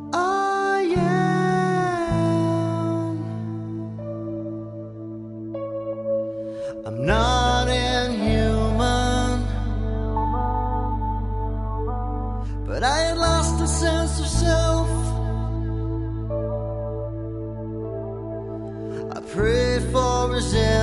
I am. I'm not inhuman, but I had lost a sense of self. I prayed for resentment